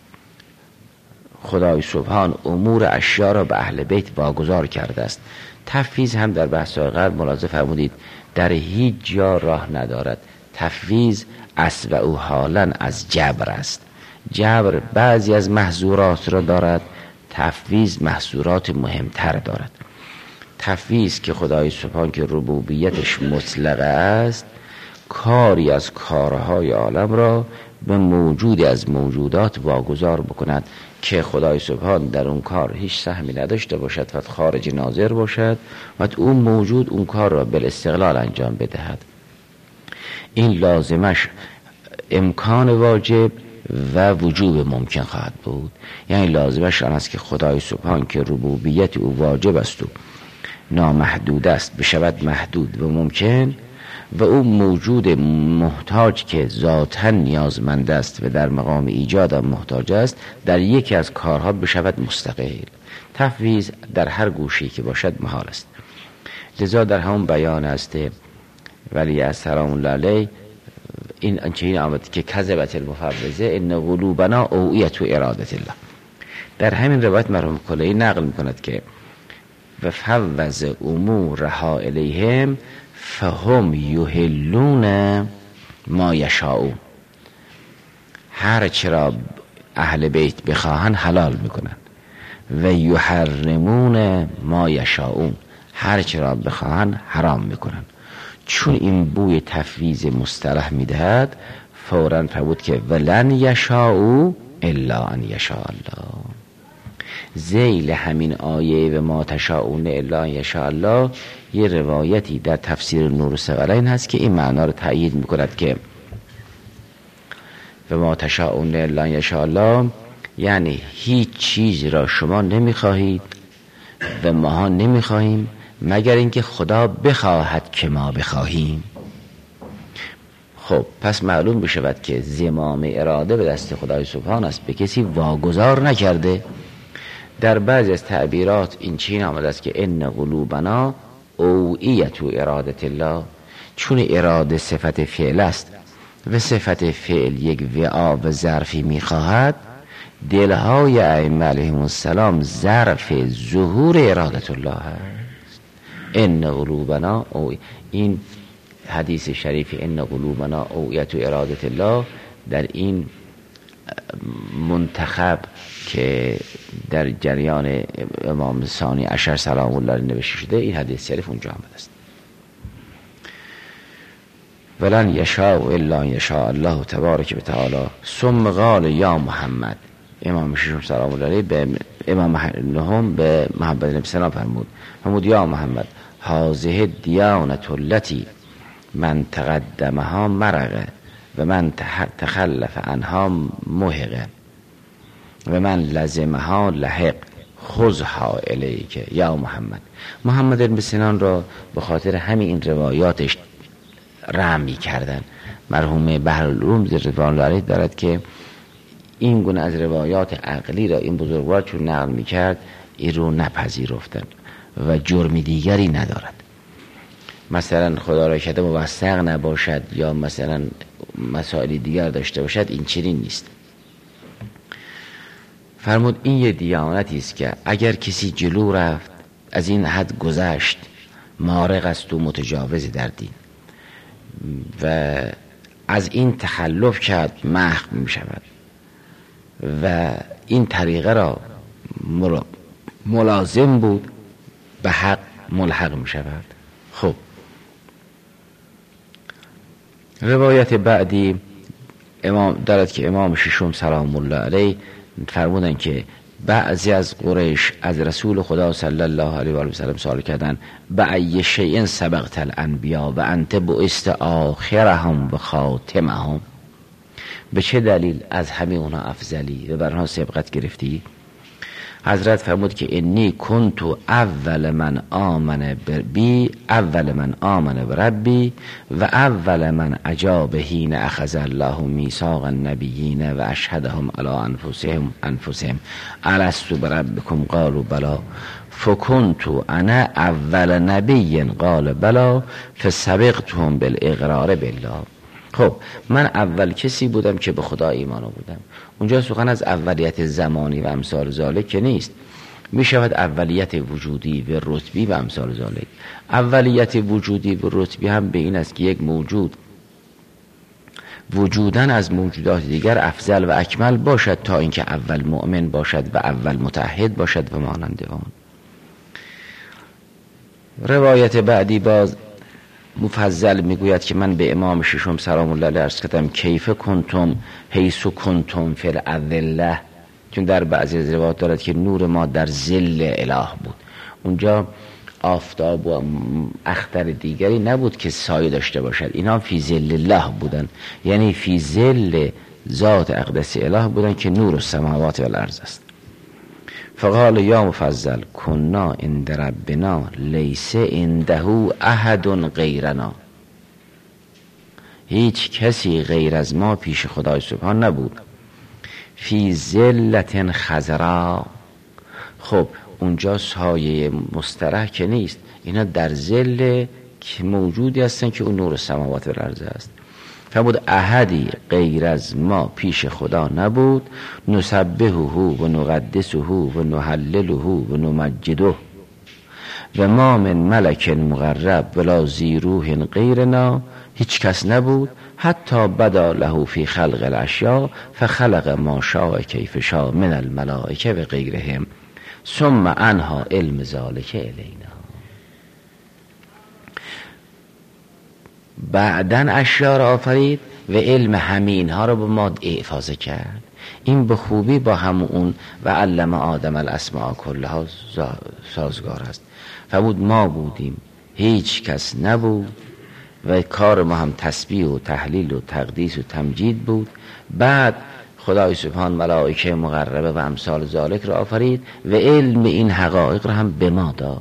Speaker 1: خدای سبحان امور اشیا را به اهل بیت واگذار کرده است. تفویض هم در بحث قبل ملاحظه فرمودید در هیچ جا راه ندارد. تفویض اسوأ حالا از جبر است. جبر بعضی از محظورات را دارد، تفویض محظورات مهمتر دارد. تفویض که خدای سبحان که ربوبیتش مطلقه است، کاری از کارهای عالم را به موجودی از موجودات واگذار بکند که خدای سبحان در اون کار هیچ سهمی نداشته باشد و خارج ناظر باشد و اون موجود اون کار را بالاستقلال انجام بدهد. این لازمش امکان واجب و وجوب ممکن خواهد بود. یعنی لازمش آن است که خدای سبحان که ربوبیت او واجب است و نامحدود است بشود محدود و ممکن، و او موجود محتاج که ذاتاً نیازمند است و در مقام ایجاد هم محتاج است در یکی از کارها بشود مستقل. تفویض در هر گوشی که باشد محال است. لذا در همون بیان است ولی از سلام الله علیه این انچنین آمد که کذبت المفوضه ان قلوبنا اوعیت ارادت الله. در همین روایت مرحوم کلینی نقل میکند که و فوض امورها الیهم فهم یحلون ما یشاءون، هر چرا اهل بیت بخواهن حلال میکنن، و یحرمون ما یشاءون، هر چرا بخواهن حرام میکنن. چون این بوی تفویض مصطلح میدهد فوراً فرمود که ولن یشاءوا الا ان یشاء الله. ذیل همین آیه و ما تشاءون الا ان یشاء الله یه روایتی در تفسیر نور الثقلین هست که این معنا رو تأیید میکند که و ما تشاءون الا ان یشاء الله یعنی هیچ چیز را شما نمیخواهید و ما نمیخواهیم مگر اینکه خدا بخواهد که ما بخواهیم. خب پس معلوم بشود که زمام اراده به دست خدای سبحان است، به کسی واگذار نکرده. در بعضی از تعبیرات این چین آمده است که ان قلوبنا اوعیت ارادت الله، چون اراده صفت فعل است و صفت فعل یک وعا و ظرفی میخواهد، دلهای ائمه علیهم السلام ظرف ظهور ارادت الله است. ان قلوبنا او، این حدیث شریف ان قلوبنا اوعیت ارادت الله در این منتخب که در جریان امام ثانی عشر سلام الله نوشته شده، این حدیث شریف اونجا آمده است. ولن یشاء الا ان یشاء الله تبارک و تعالی. ثم قال یا محمد، امام ششم سلام الله علیه به امام نهم به محمد بن سلام فرمود فرمود یا محمد هذه دیانت التي من تقدمها مرقه و من تخلف عنها محقه و من لزمها لحق خذها الیک یا محمد. محمد بن سنان را به خاطر همین این روایاتش رمی کردن. مرحوم بحرالعلوم رضوان الله علیه دارد که این گونه از روایات عقلی را این بزرگوار چون نقل میکرد این رو نپذیرفتن و جرم دیگری ندارد. مثلا خدا را کرده موثق نباشد یا مثلا مسائل دیگر داشته باشد، این چنین نیست. فرمود این یه دیانتی است که اگر کسی جلو رفت از این حد گذشت مارق است و متجاوز در دین و از این تخلف کرد محو می شود و این طریقه را ملازم بود به حق ملحق می شود. خب روایت بعدی امام دارد که امام ششم سلام الله علیه فرمودن که بعضی از قریش از رسول خدا صلی الله علیه و آله و سلم سوال کردن بأی شیء سبقت الانبیا و انت بعثت آخرهم و خاتمهم، به چه دلیل از همه اونها افضلی و بر آنها سبقت گرفتی؟ حضرت فرمود که انی کنت اول من آمن بی اول من آمن بربی و اول من اجاب حین اخذ الله میثاق النبیین و اشهدهم علی انفسهم انفسهم الست بربکم قالوا بلی فکنت انا اول نبی قال بلی فسبقتهم بالاقرار بالله. خب من اول کسی بودم که به خدا ایمان بودم. اونجا سخن از اولیت زمانی و امثال ذالک که نیست، می شود اولیت وجودی و رتبی و امثال ذالک. اولیت وجودی و رتبی هم به این است که یک موجود وجودن از موجودات دیگر افضل و اکمل باشد تا اینکه اول مؤمن باشد و اول متعهد باشد و مانند آن. روایت بعدی باز مفضل میگوید که من به امام ششم سلام الله علیه عرض کردم کیف کنتم حیث کنتم فی الاذله، چون در بعضی از روایات دارد که نور ما در ظل اله بود. اونجا آفتاب و اختر دیگری نبود که سایه داشته باشد، اینا فی ظل الله بودن، یعنی فی ظل ذات اقدس اله بودن که نور السماوات و الارض است. فقال یا مفضل کنا عند ربنا لیس عنده احد غیرنا، هیچ کسی غیر از ما پیش خدای سبحان نبود. فی ظلة خضراء، خب اونجا سایه مسترح که نیست، اینا در ظل که موجودی هستن که اون نور السماوات و الارض است. فرمود احدی غیر از ما پیش خدا نبود، نسبحه و نقدسه و نهلله و نمجده و ما من ملک مقرب ولا ذی روح غیرنا، هیچ کس نبود حتی بدا له فی خلق الاشیاء فخلق ما شاء کیف شاء من الملائکه و غیرهم ثم انها علم ذالک الینا. بعدن اشیاء را آفرید و علم همین ها را به ما احفاظه کرد. این به خوبی با همون و علم آدم الاسماء کلها سازگار است. فرمود ما بودیم، هیچ کس نبود و کار ما هم تسبیح و تحلیل و تقدیس و تمجید بود. بعد خدای سبحان ملائکه مقربه و امثال ذالک را آفرید و علم این حقایق را هم به ما داد.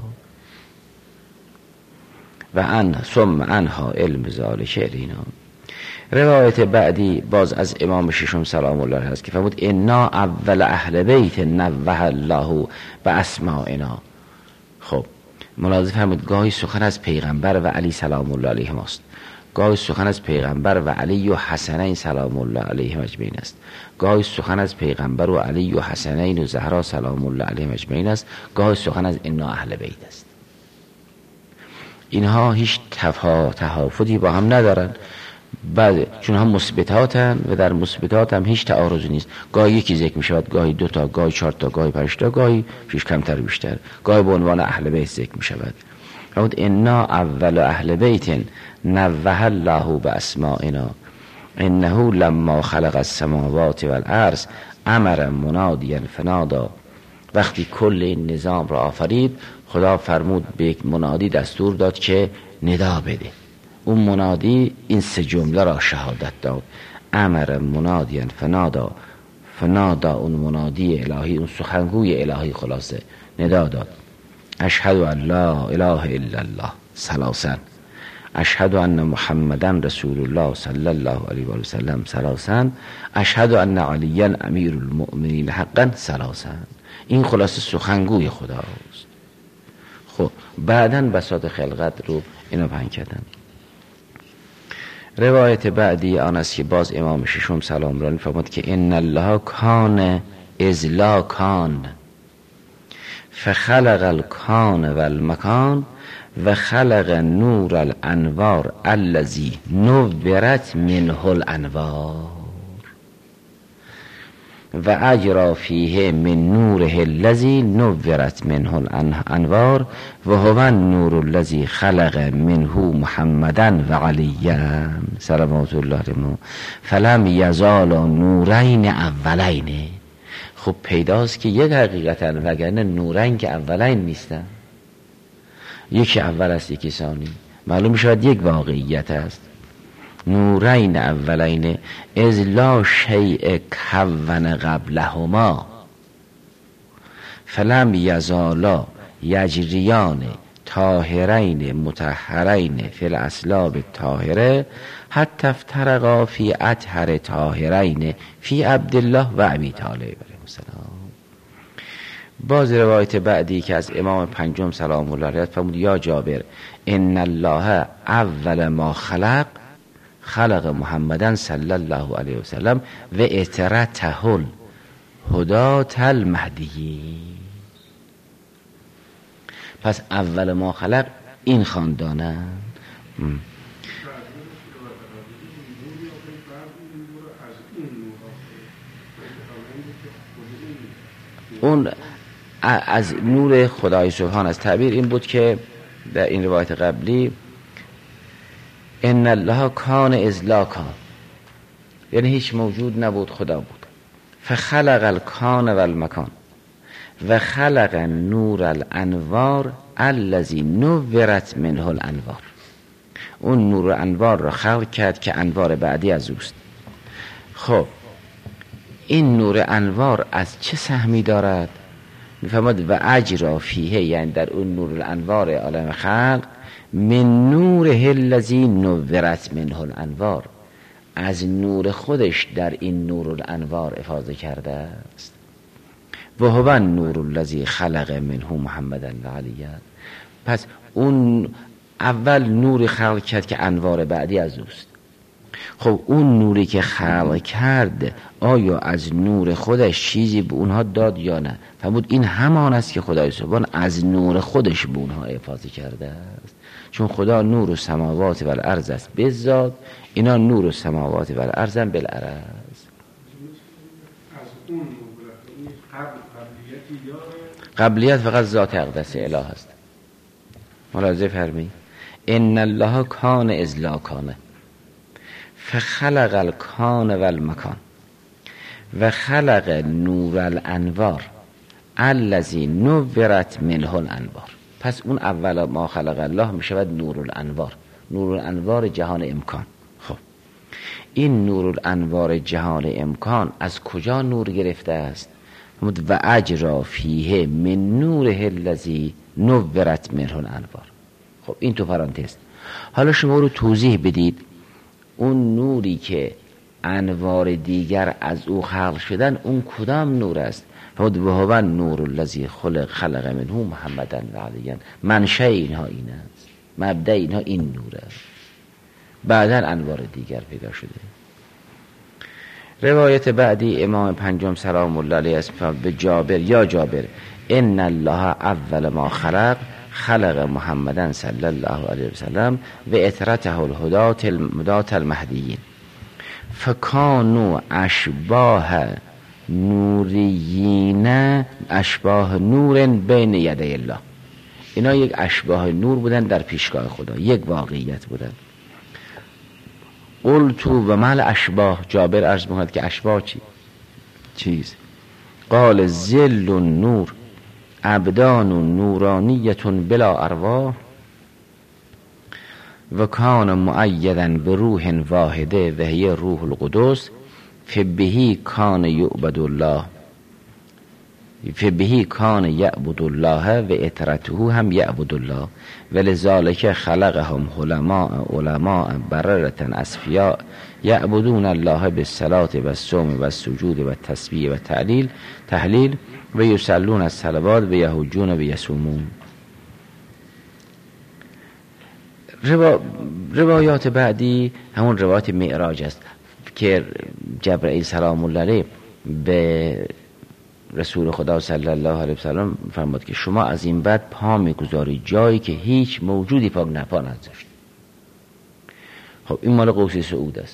Speaker 1: و ان ثم انها علم ذالک الینا. روایت بعدی باز از امام ششم سلام الله علیه است که فرمود انا اول اهل بیت نوه الله باسمائنا. خب ملاحظه فرمود گاهی سخن از پیغمبر و علی سلام الله علیه ماست، گاهی سخن از پیغمبر و علی و حسنین سلام الله علیهم اجمعین است، گاهی سخن از پیغمبر و علی و حسنین و زهرا سلام الله علیهم اجمعین است، گاهی سخن از انا اهل بیت است. اینها هیچ تفاوتی با هم ندارن، بعد چون هم مثبتاتن و در مثبتات هم هیچ تعارضی نیست. گاهی یکی ذکر می شود، گاهی دو تا، گاهی چهار تا، گاهی پنج تا، گاهی پیش کمتر بیشتر، گاهی به عنوان اهل بیت ذکر می شود. فرمود انا اول اهل بیت نوه الله باسمائنا انه لما خلق السماوات والارض امر منادیا فنادا. وقتی کل این نظام را آفرید خدا فرمود به یک منادی دستور داد که ندا بده. اون منادی این سه جمله را شهادت داد، امر منادیا فنادا. فنادا اون منادی الهی، اون سخنگوی الهی خلاصه ندا داد. اشهد ان لا اله الا الله ثلاثا، اشهد ان محمدن رسول الله صلی الله علیه و آله و سلم ثلاثا، اشهد ان علیا امیر المؤمنین حقا ثلاثا. این خلاصه سخنگوی خداست. خب بعداً بساط خلقت رو اینو پنج کردن. روایت بعدی آن است که باز امام ششم سلام الله علیه فرمود که ان الله کان اذ لا کان فخلق الکان والمکان و خلق نور الانوار الذی نورت منه الانوار. و اجرا فیه من نوره الذی نورت منه الانوار و هو النور الذی خلق منه محمدا و علیا صلوات الله علیه فلم یزال نورین اولین. خب پیداست که یک حقیقتا وگرنه نورین که اولین نیستن، یکی اول است یکی ثانی، معلوم شد یک واقعیت است. نورین اولین از لا شیء کون قبلهما فلم یزالا یجریان طاهرین مطهرین فی الاسلاب طاهره حتی افترقا فی اطهر طاهرین فی عبدالله و ابی طالب علیه السلام. باز روایت بعدی که از امام پنجم سلام الله علیه فرمود یا جابر ان الله اول ما خلق خلق محمدن صلی الله علیه وسلم و اطرته الهدات المهدیین. پس اول ما خلق این خاندانند. اون از نور خدای سبحان از تعبیر این بود که در این روایت قبلی ان الله کان اذ لا کان، یعنی هیچ موجود نبود خدا بود. فخلق الکان و المکان و خلق نور الانوار الذی نورت منه الانوار. اون نور انوار را خلق کرد که انوار بعدی از اوست. خب این نور انوار از چه سهمی دارد؟ میفهمد و اجرا فیه، یعنی در اون نور الانوار عالم خلق من نوره الذی نورت منه الانوار، از نور خودش در این نور الانوار افاضه کرده است. و هو النور الذی خلق منه محمدا و علیا. پس اون اول نوری خلق کرد که انوار بعدی از اوست. خب اون نوری که خلق کرد آیا از نور خودش چیزی به اونها داد یا نه؟ فرمود این همان است که خدای سبحان از نور خودش به اونها افاضه کرده است. چون خدا نور و سماوات و الارض است بذات، اینا نور و سماوات و الارض هم بالعرض.
Speaker 2: از اون قبلیتی داره؟
Speaker 1: قبلیت فقط ذات اقدس اله است. ملاحظه فرمی ان الله کان اذ لا کان فخلق الکان و المکان و خلق نور الانوار الذی نورت منه الانوار. پس اون اول ما خلق الله می شود نور الانوار، نور الانوار جهان امکان. خب این نور الانوار جهان امکان از کجا نور گرفته است؟ و اجرا فیه من نوره الذی نورت منه الانوار. خب این تو پرانتز. حالا شما رو توضیح بدید اون نوری که انوار دیگر از او خلق شدن اون کدام نور است؟ و هو نور الذی خلق خلق منه محمدا و علیا. منشأ اینها این است، مبدأ اینها این نور است، بعدا انوار دیگر پیدا شده. روایت بعدی امام پنجم سلام الله علیه اسم به جابر یا جابر ان الله اول ما خلق خلق محمدا صلی الله علیه وسلم و اطرته الهدات المدات المهدیین فکانوا اشباه نوریین اشباه نور بین یدی الله. اینا یک اشباه نور بودن در پیشگاه خدا، یک واقعیت بودن. قلتو و مال اشباه، جابر عرض می‌کند که اشباه چی؟ چیز قال ظل النور ابدان نورانیتون بلا ارواح و کان مؤیدا به روح واحده و هی روح القدس فبهی کان یعبد الله فبهی کان یعبد الله و اطرته هم یعبد الله ولذالک خلقهم علماء علماء بررة اصفیاء یعبدون الله بالصلاة و الصوم و السجود و التسبیح و التهلیل تهلیل و یصلون الصلوات و یحجون و یصومون. روا... روایات بعدی همون روایات معراج است که جبرئیل سلام الله علیه به رسول خدا صلی الله علیه وسلم فرمود که شما از این بعد پا میگذاری جایی که هیچ موجودی پا نپا نذاشت. خب این مال قوس سعود است.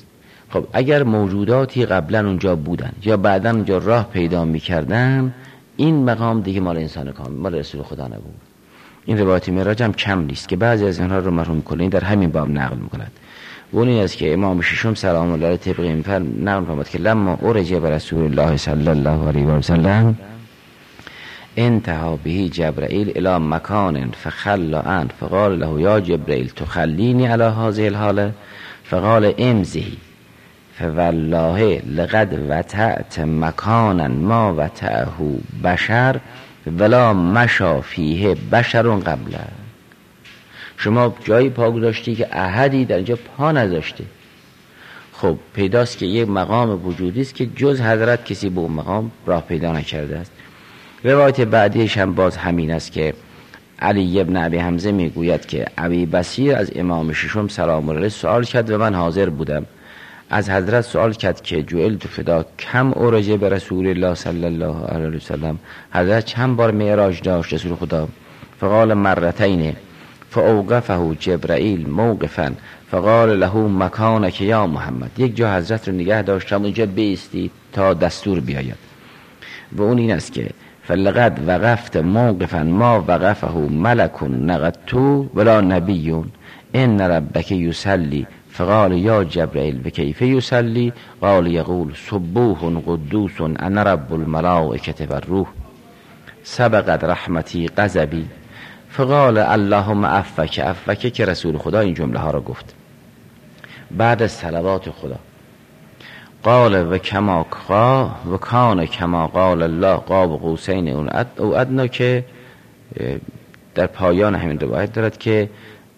Speaker 1: خب اگر موجوداتی قبلا اونجا بودن یا بعدا اونجا راه پیدا میکردن، این مقام دیگه مال انسان کامل، مال رسول خدا نبود. این روایت معراج هم کم نیست که بعضی از اینها رو مرحوم کلینی در همین باب نقل میکند. و اون این است که امام ششم سلام الله علیه طبق این فرم نقل فرمود که لما ارج بر رسول الله صلی الله علیه و سلم انتهى به جبرائیل الی مکان فخلى عنه فقال له یا جبرائیل تخلینی علی هذه الحاله فقال امضی فوالله لقد وطأت مکانا ما وطأه بشر ولا مشى فیه بشر قبله. شما جایی پا گذاشتی که احدی در اینجا پا نذاشته. خب پیداست که یک مقام وجودی است که جز حضرت کسی به اون مقام راه پیدا نکرده است. روایت بعدیش هم باز همین است که علی ابن ابی حمزه میگوید که ابی بصیر از امام ششم سلام الله علیه سوال کرد و من حاضر بودم. از حضرت سوال کرد که جعلت فدا کم ارج به رسول الله صلی الله علیه و سلم، حضرت چند بار معراج داشت رسول خدا؟ فقال مرتین فاوقفه جبرائیل موقفا فقال له مکانک یا محمد. یک جا حضرت رو نگه داشتم اونجا بیستی تا دستور بیاید. و اون این است که فلقد وقفت موقفا ما وقفه ملک نقدتو ولا نبیون ان ربک یصلی فقال یا جبرائیل و کیف یصلی قال یقول سبوح قدوس انا رب الملائکه و الروح سبقت رحمتی غضبی فقال اللهم عفوک عفوک که رسول خدا این جمله ها را گفت بعد از صلوات خدا. قال و کما قا و کان کما قال الله قاب قوسین او ادنا که در پایان همین روایت دارد که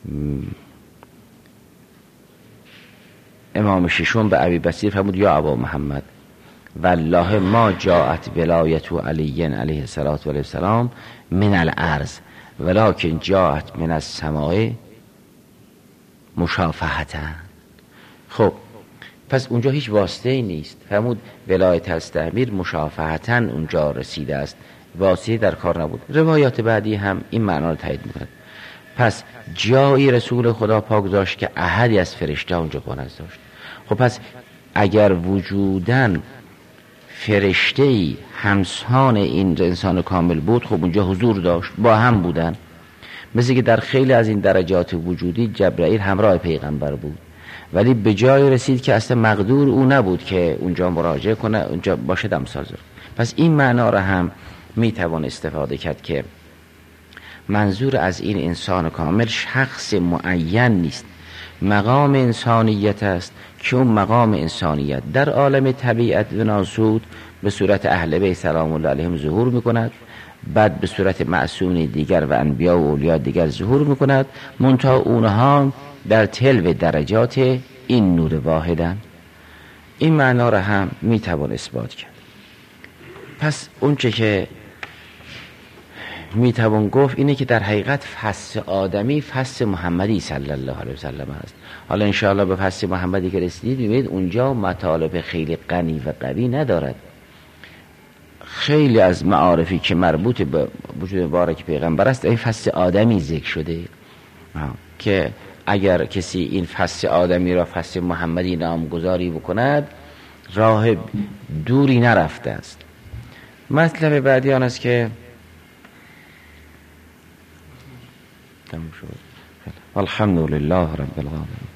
Speaker 1: امام ششم به ابی بصیر فرمود یا ابا محمد والله ما جاءت ولایت علی علیه السلام من الارض ولکن جاءت من السماء مشافهتا. خب پس اونجا هیچ واسطه ای نیست. فرمود ولایت از تعمیر مشافهتا اونجا رسیده است، واسطه در کار نبود. روایات بعدی هم این معنا رو تایید می‌کند. پس جایی رسول خدا پاک داشت که احدی از فرشته اونجا پا نذاشت. خب پس اگر وجوداً فرشته‌ای همسان این انسان کامل بود، خب اونجا حضور داشت، با هم بودن. مثل که در خیلی از این درجات وجودی جبرائیل همراه پیغمبر بود، ولی به جای رسید که اصلا مقدور او نبود که اونجا مراجعه کنه، اونجا باشه دمساز. پس این معنا را هم میتوان استفاده کرد که منظور از این انسان کامل شخص معین نیست، مقام انسانیت است که اون مقام انسانیت در عالم طبیعت و ناسود به صورت اهل بیت سلام الله علیهم ظهور میکند، بعد به صورت معصوم دیگر و انبیا و اولیاء دیگر ظهور میکند، منتها اونها در تلو درجات این نور واحدن. این معنا را هم میتوان اثبات کرد. پس اونچه که میتوان گفت اینه که در حقیقت فصل آدمی فصل محمدی صلی الله علیه و سلم است. حالا انشاءالله به فصل محمدی که رسیدید میبینید اونجا مطالب خیلی غنی و قوی ندارد. خیلی از معارفی که مربوط به وجود مبارک پیغمبر است این فصل آدمی ذکر شده که اگر کسی این فصل آدمی را فصل محمدی نامگذاری بکند راه دوری نرفته است. مطلب بعدی آن است که الحمد لله رب العالمین.